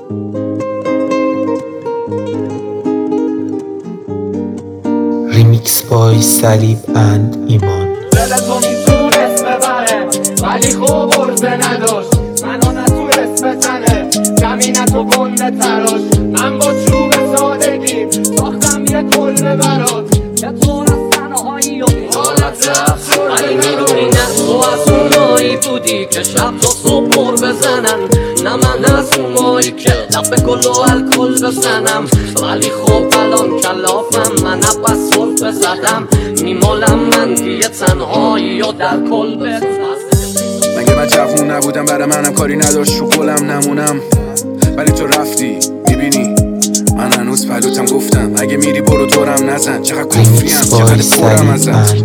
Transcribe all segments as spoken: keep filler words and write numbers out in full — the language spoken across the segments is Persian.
ریمیکس بای صلیب اند ایمان. دل تو میتونست ببره ولی خوب عرضه نداشت، منو نتونست بزنه زمینتو گنده تراش. من با چوب سادگی ساختم یه کلبه برات که تو از تنهایی و حالت افسردگی. ولی میدونی نه تو از اونایی بودی که شب تا صبح پر بزنن، نه من از اونایی که دفع گل و الکل بزنم. ولی خب الان کلافم، من عباس صلح بزدم میمالم من دیگه تنهایی و در کل بزنم. مگه من جوون نبودم برای منم کاری نداشت رو قولم نمونم، ولی تو رفتی میبینی من هنوز پلوتم. گفتم اگه میری برو دورم نزن، چقدر کفریم چقدر پرم ازم،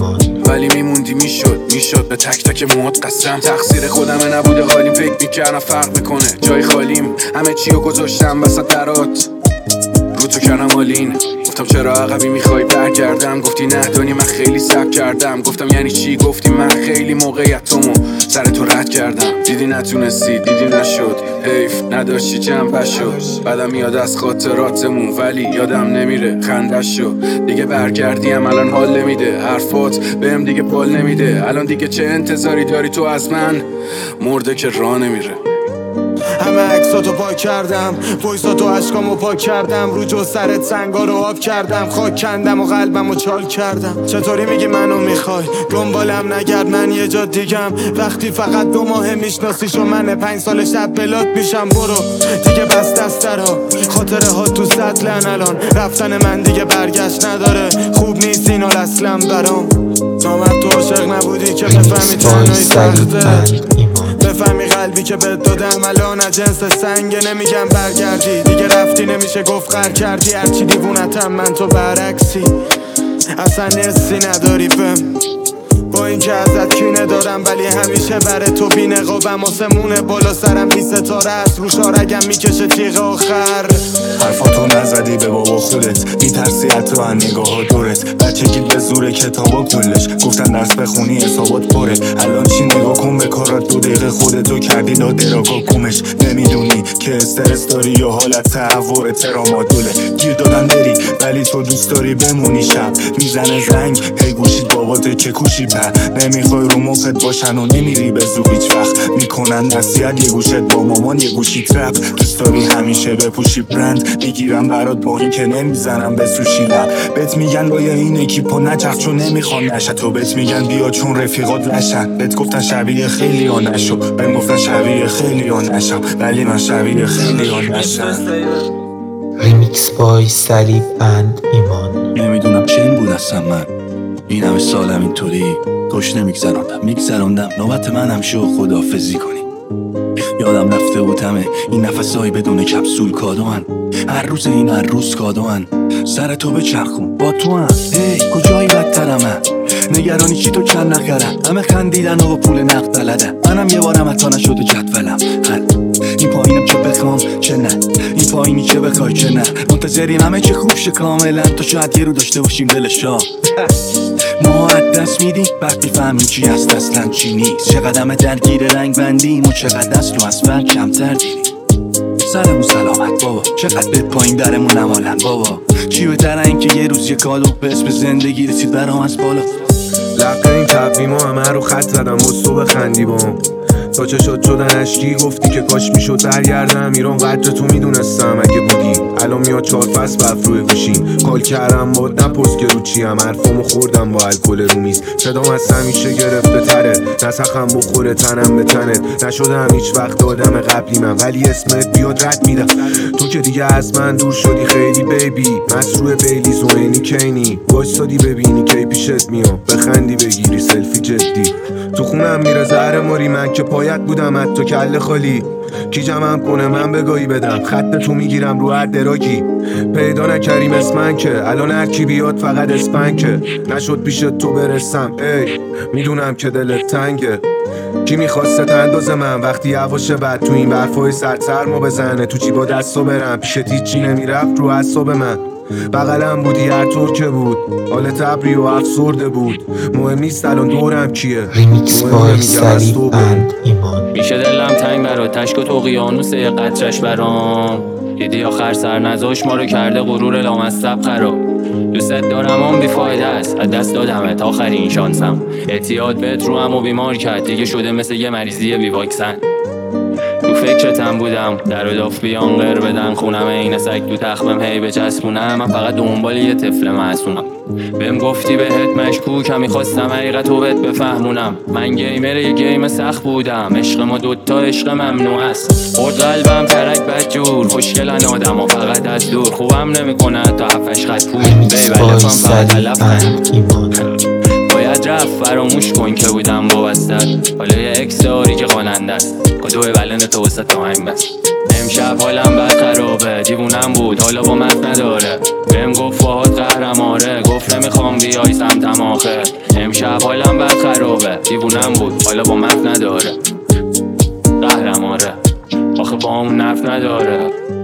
ولی میموندی. میشد میشد به تک تک موهات قسم. تقصیر خودمه نبوده حالیم، فکر میکردم فرق میکنه جای خالیم. همه چیو گذاشتم وسط درات رو تو کردم آلین. گفتم چرا عقبی میخوای برگردم، گفتی نه دانی من خیلی صبر کردم. گفتم یعنی چی، گفتی من خیلی موقعیتمو سر تو رد کردم. دیدی نتونستی، دیدی نشد، حیف نداشتی جنبه شد. بعدم میاد از خاطراتمون ولی یادم نمیره خندش شد. دیگه برگردیم الان حال نمیده، حرفات بهم دیگه پال نمیده. الان دیگه چه انتظاری داری تو از من، مرده که راه نمیره. همه عکساتو پاک کردم، وایساتو عشقامو پاک کردم، رو جو سرت سنگا رو آب کردم، خاک کندم و قلبمو چال کردم. چطوری میگی منو میخوای، دنبالم نگرد من یه جا دیگم. وقتی فقط دو ماه میشناسیش و من پنج سال شب بلاک میشم. برو دیگه بس دسترها، خاطره ها تو سطلن الان. رفتن من دیگه برگشت نداره، خوب نیست این حال اصلا برام. نامرد تو عاشق نبودی که بفهمی تنهایی سخته، بفهمی قلبی که بهت دادم الان از جنس سنگه. نمیگم برگردی دیگه، رفتی نمیشه گفت غر کردی. هرچی دیوونتم من تو برعکسی، اصلا نسی نداری بهم. با این که ازت کینه دارم ولی همیشه بره تو بی نقابم. آسمونه بالا سرم بی ستاره است، رو شارگم میکشه تیغ آخر. حرفاتو نزدی به بابا خودت، میترسی حتی از نگاه دورت. بچگی به زور کتابا کلش گفتن درس بخونی حسابات پره. الان چی نگاه کن به کارات، دو دقیقه خودتو کردی لاده را گمش. نمیدونی که استرس داری یا حالت تهوع ترامادوله. گیر دادن بری ولی تو دوست داری بمونی. شب میزنه زنگ هی گوشید بابات که کوشی پر. نمیخوای رو مخت باشن و نمیری به زور هیچ وقت. میکنن نصیحت یه گوشت با مامان یه گوشی ترپ. دوست داری همیشه بپوشی برند، میگیرم برات با این که نمیزنم به سوشی لب. بهت میگن با این اکیپو نچرخ چون نمیخوان نشه. تو بهت میگن بیا چون رفیقات لشن. بهت گفتن شبیه خیلی ها نشو، بهم گفتن شبیه خیلی ها نشم، ولی من شبیه خیلی ها نشم. ریمیکس بای صلیب اند ایمان. نمیدونم چه این بود اصلا، من این همه سالم اینطوری خوش نمیگذراندم. میگذراندم نوبت منم شو خداحافظی کنی. یادم رفته بود همه این نفسایی بدون کپسول کادوان. هر روز این هر روز کادوان. سر تو بچرخون با تو هم هی کجایی بدترمه. نگرانی چی تو چند نخرم، همه خندیدن و پول نقد بلدن. منم یه بارم حتی نشده جدولم حل. این پایینم چه بخوام چه نه، این پایینی چه بخوای چه نه. منتظریم همه چه خوب شه کاملا، تا شاید یه رو داشته باشیم دلشا. ما از دست میدیم بعد میفهمیم چی هست اصلا چی نیست. چقدر درگیر رنگ بندیم و چقدر از تو از فرق کمتر دیدیم. سرمون سلامت بابا، چقدر به پایین درمون نمالن بابا. چی بهتره این که یه روز یه کالو به اسم زندگی رسید برام از بالا. لقه این تقویما همه رو خط زدم باز تو بخندی بام. تا چشات شدن اشکی گفتی که کاش میشد برگردم ایران. قدر تو میدونستم اگه بودی الان میاد چهار فصل برف روی گوشیم. کال کردم باد نپرس که رو چیم، حرفامو خوردم با الکل رو میز. صدام از همیشه گرفته تره، نسخم بخوره تنم به تنت. نشدم هیچ وقت آدم قبلی من ولی اسمت بیاد رد میدم. تو که دیگه از من دور شدی خیلی بیبی، مسروع بیلی زوینی کینی. وایسادی ببینی کی پیشت میام، بخندی بگیری سلفی جدی. تو خونم میره زهر ماری، من که پایت بودم از تو کله خالی. کی جمعم کنه من بگاهی بدم، خط تو میگیرم رو هر دراکی. پیدا نکریم اسمن که الان هر کی بیاد فقط اسپن که. نشد پیشت تو برسم ای میدونم که دلت تنگه. کی میخواسته تنداز من وقتی هواشه بعد تو این برفای سرد سرما بزنه. تو چی با دستو برم پیشت هیچی نمیرفت رو اعصاب من. بغلم بودی هر طور که بود، حال تبری و افسرده بود. مهم نیست الان دورم کیه، ریمیکس مهمه بای میگم از سلیب تو اند ایمان. میشه دلم تنگ برات تشک و اقیانوس یه قطرش برام. دیدی آخر سر نزاش ما رو کرده غرور لامصب خراب. دوست دارم اون بیفایده است، از دست دادمت آخرین شانسم. اعتیاد بهت رو هم و بیمار کرد دیگه، شده مثل یه مریضی بی واکسن. تو فکرتم بودم در و داف بیان غیر بدن خونم این سگ تو تخمم هی بچسبونم. من فقط دنبال یه طفل معصومم. بهم گفتی بهت مشکوکم، میخواستم حقیقتو بهت بفهمونم. من گیمر یه گیم سخت بودم، عشق ما دوتا عشق ممنوع است. خورد قلبم ترک بدجور، خوشگلن آدم و فقط از دور. خوبم نمیکنه تا هفتش خط پول ریمیکس بای بیبلفم فقط سلیب علف اند ایمان. باید رفت فراموش کن که بودم وابستت. حالا یه اکس داری که خواننده است، کدوه ولن تو وسط تایم بست. امشب حالم بد خرابه، دیوونم بود حالا با مت نداره. بهم گفت فهاد قهرماره، گفت نمیخوام بیای سمتم آخه. امشب حالم بد خرابه، دیوونم بود حالا با مت نداره. قهرماره آخه با اون نفت نداره.